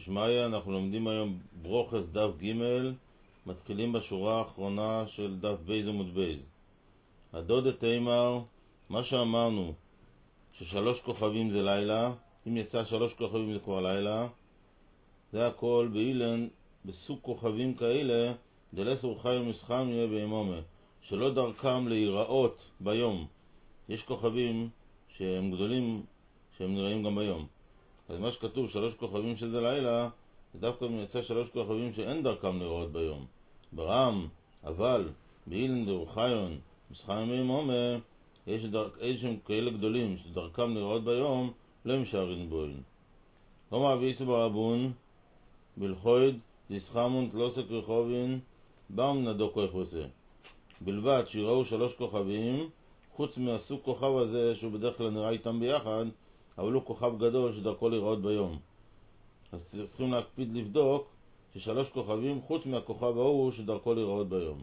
שמעיה, אנחנו לומדים היום ברוכס דף ג', מתחילים בשורה האחרונה של דף בייז עמוד בייז. הדודה תימר, מה שאמרנו, ששלוש כוכבים זה לילה, אם יצא שלוש כוכבים זה כבר לילה, זה הכל באילן, בסוג כוכבים כאלה, דלס אורחי ומסחם יהיה בימומה, שלא דרכם להיראות ביום. יש כוכבים שהם גדולים, שהם נראים גם ביום. אז מה שכתוב שלוש כוכבים שזה לילה, זה דווקא יצא שלוש כוכבים שאין דרכם לראות ביום. ברם, אבל, באילן דאורחיון, מסחם בימומה, יש איזשהם כאלה גדולים שדרכם לראות ביום, לא משארין בוין. כלומר, אביסו ברבון, בלחויד, זיסחמון תלוסק רחובין, באום נדו כוח עושה. בלבד שיראו שלוש כוכבים, חוץ מהסוג כוכב הזה שהוא בדרך כלל נראה איתם ביחד, אבל הוא כוכב גדול שדרכו לראות ביום. אז צריכים להקפיד לבדוק ששלוש כוכבים חוץ מהכוכב ההוא שדרכו לראות ביום.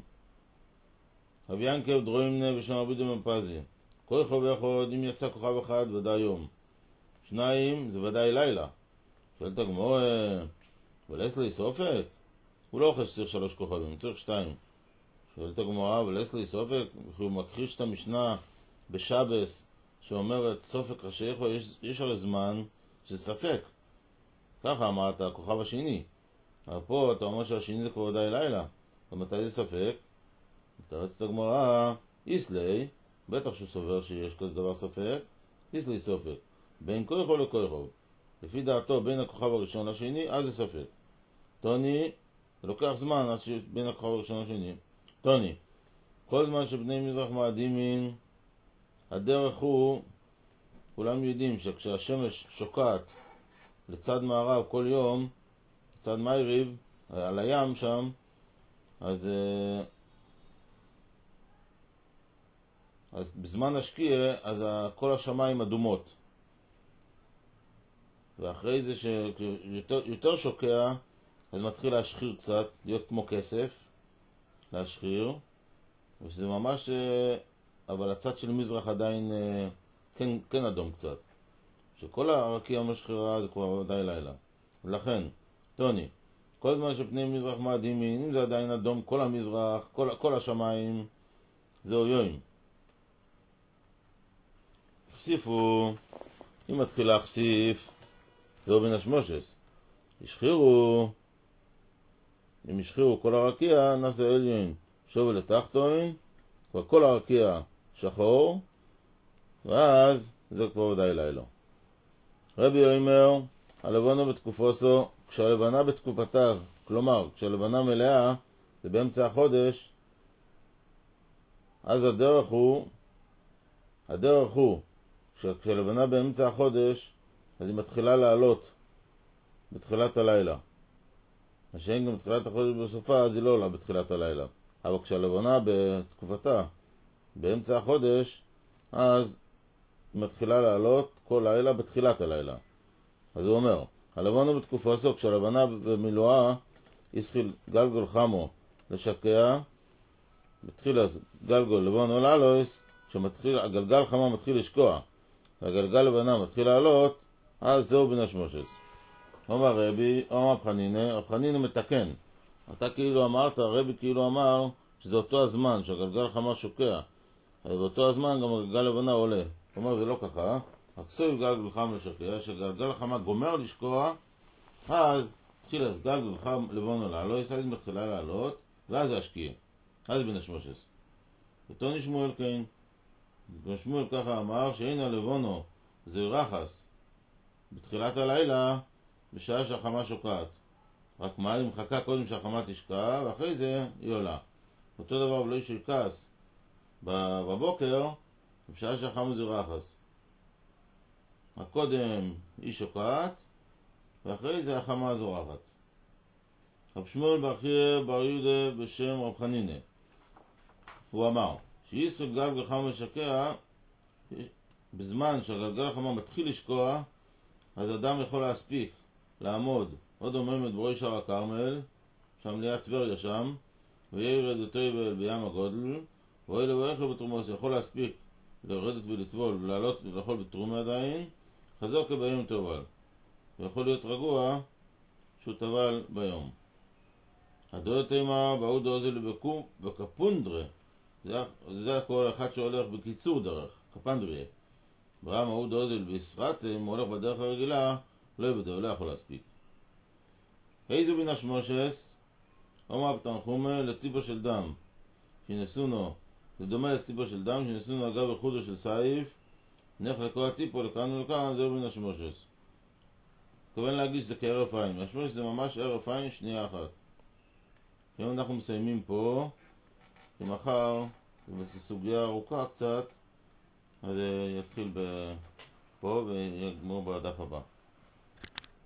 רבי ינקב דרוימנה ושם רבי דמפזי. כל חוב אחד, אם יצא כוכב אחד, ודאי יום. שניים, זה ודאי לילה. שואלת הגמרא, אבל יש לי סופק? הוא לא אוכל שצריך שלוש כוכבים, צריך שתיים. שואלת הגמרא, אבל יש לי סופק? הוא מכחיש את המשנה בשבס, שאומרת סופק רשייך, יש על הזמן שזה ספק. ככה אמרת, הכוכב השני. אבל פה אתה אומר שהשני זה כבר ודאי לילה. ומתי זה ספק? מתרצת הגמרא, איסלי, בטח שהוא סובר שיש כזה דבר ספק, איסלי סופק. בין כוחו לכוחו. לפי דעתו בין הכוכב הראשון לשני, אז זה ספק. טוני, זה לוקח זמן אז בין הכוכב הראשון לשני. טוני, כל זמן שבני מזרח מאדימין, הדרך הוא, כולם יודעים שכשהשמש שוקעת לצד מערב כל יום, לצד מייריב, על הים שם, אז בזמן השקיע, אז כל השמיים אדומות. ואחרי זה שיותר שוקע, אז מתחיל להשחיר קצת, להיות כמו כסף, להשחיר, ושזה ממש, אבל הצד של מזרח עדיין כן אדום קצת. שכל הרקיע המשחירה זה כבר די לילה. ולכן, טוני, כל זמן שפני מזרח מאדימין, אם זה עדיין אדום, כל המזרח, כל השמיים, זהו יום. הפסיפו, אם מתחיל להחשיף, זהו בין השמושס. ישחירו, אם ישחירו כל הרקיע, נעשה עליון, שוב לתחתון, כבר כל הרקיע שחור, ואז זה כבר ודאי לילה. רבי אומר, הלבנה בתקופוסו, כשהלבנה בתקופתיו, כלומר, כשהלבנה מלאה, זה באמצע החודש, אז הדרך הוא, כשהלבנה באמצע החודש, אז היא מתחילה לעלות בתחילת הלילה. השאין גם בתחילת החודש בסופה, אז היא לא עולה בתחילת הלילה. אבל כשהלבנה בתקופתה, באמצע החודש, אז היא מתחילה לעלות כל לילה בתחילת הלילה. אז הוא אומר, הלבנה בתקופה זו, כשהלבנה במילואה, ישחיל גלגול חמו לשקע, מתחיל גלגול לבן עולה לויס, כשהגלגל חמה מתחיל לשקוע, והגלגל לבנה מתחיל לעלות, אז זהו בין השמושס. אומר רבי, אומר חנינה מתקן. אתה כאילו אמרת, רבי כאילו אמר, שזה אותו הזמן, שהגלגל חמה שוקע, ובאותו הזמן גם הגלגל לבנה עולה. הוא אומר, זה לא ככה, הכסוי גלגל חם לשקע, שגלגל חמה גומר לשקוע, אז התחיל גלגל חם לבן עולה, לא יסעד מתחילה לעלות, ואז ישקיע. אז בין השמושס. וטוני שמואל כן, שמואל ככה אמר שאין הלבונו זה רחס בתחילת הלילה בשעה שהחמה שוקעת. רק מה, היא מחכה קודם שהחמה תשקע ואחרי זה היא עולה. אותו דבר בלוי של כס בבוקר בשעה שהחמה זה רחס. הקודם היא שוקעת ואחרי זה החמה זורחת. רב שמואל בר יהודה בשם רב חנינה, הוא אמר שישראל גלגל חמה משקע, בזמן שהגלגל חמה מתחיל לשקוע, אז אדם יכול להספיק לעמוד עוד עומד בראש הר הכרמל, שם ליד טבריה שם, וירד וטייבל בים הגודל, ואוי לברך בתרומוס, יכול להספיק לרדת ולטבול ולעלות ולאכול בתרומה עדיין, חזור כביום טובל. ויכול להיות רגוע שהוא טבל ביום. הדוד התימה באו דוזל בקפונדרה, זה הכל אחד שהולך בקיצור דרך, קפנדריה. ברם הוא דוזל בסרטם, הוא הולך בדרך הרגילה, לא יבדה, הוא לא יכול להספיק. איזו בין השמושס, אומר בתנחומה לציבו של דם, שנסונו, זה דומה לציבו של דם, שנסונו אגב בחודו של סייף, נלך לכל הציפו, לכאן ולכאן, זהו בין השמושס. כוון להגיד שזה כערף עין, השמושס זה ממש ערף עין, שנייה אחת. היום אנחנו מסיימים פה, ומחר, זו סוגיה ארוכה קצת, אז יתחיל פה ויגמור בדף הבא.